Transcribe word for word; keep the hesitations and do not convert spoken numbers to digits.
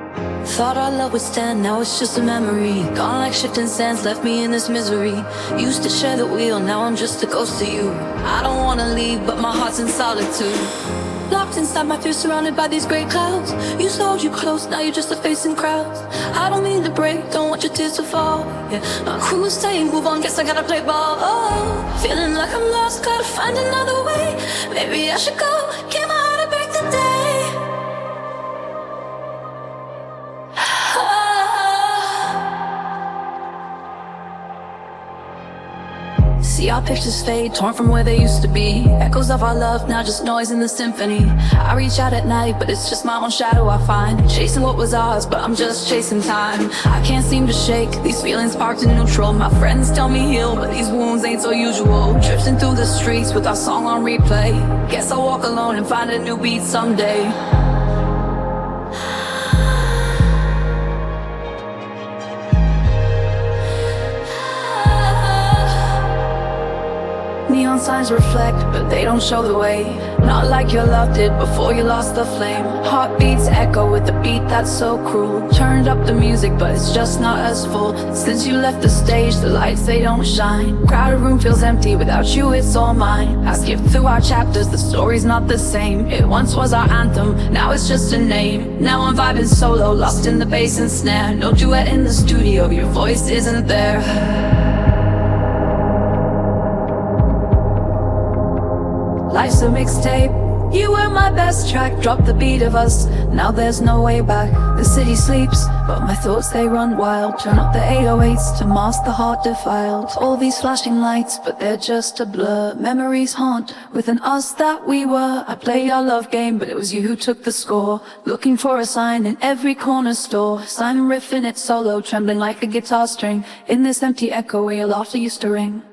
Thought our love would stand, now it's just a memory. Gone like shifting sands, left me in this misery. Used to share the wheel, now I'm just a ghost to you. I don't wanna leave, but my heart's in solitude. Locked inside my fears, surrounded by these gray clouds. Used to hold you close, now you're just a face in crowds. I don't mean to break, don't want your tears to fall. Yeah, my crew's saying move on, guess I gotta play ball. Oh, feeling like I'm lost, gotta find another way. Maybe I should go, give my heart a break today. See our pictures fade, torn from where they used to be. Echoes of our love, now just noise in the symphony. I reach out at night, but it's just my own shadow I find. Chasing what was ours, but I'm just chasing time. I can't seem to shake, these feelings parked in neutral. My friends tell me heal, but these wounds ain't so usual. Drifting through the streets with our song on replay. Guess I'll walk alone and find a new beat someday. Neon signs reflect, but they don't show the way. Not like your love did before you lost the flame. Heartbeats echo with the beat that's so cruel. Turned up the music, but it's just not as full. Since you left the stage, the lights, they don't shine. Crowded room feels empty, without you it's all mine. I skip through our chapters, the story's not the same. It once was our anthem, now it's just a name. Now I'm vibing solo, lost in the bass and snare. No duet in the studio, your voice isn't there. Life's a mixtape, you were my best track. Drop the beat of us, now there's no way back. The city sleeps, but my thoughts they run wild. Turn up the eight oh eights to mask the heart defiled. All these flashing lights, but they're just a blur. Memories haunt with an us that we were. I played our love game, but it was you who took the score. Looking for a sign in every corner store. Simon riffing it solo, trembling like a guitar string. In this empty echo where your laughter used to ring.